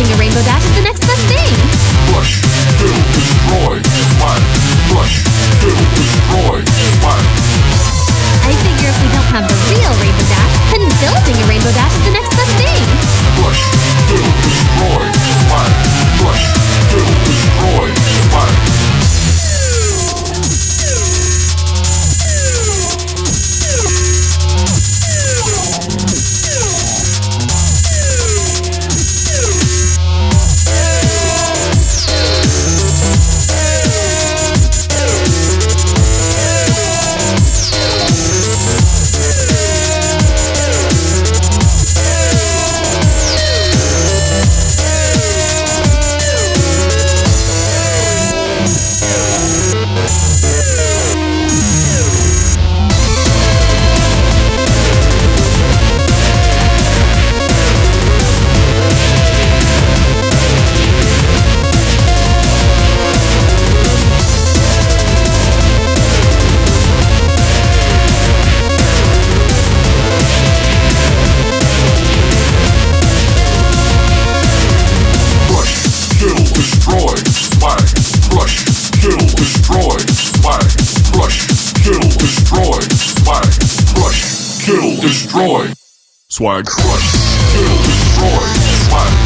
building a rainbow dash is the next best thing. Crush, kill, destroy, fire. Crush, kill, destroy, fire. I figure if we don't have the real rainbow dash, then building a rainbow dash is the next best thing. Crush, kill, destroy, fire. Crush, kill, destroy, fire. Destroy. Swag. Crush. Kill. Destroy. Swag.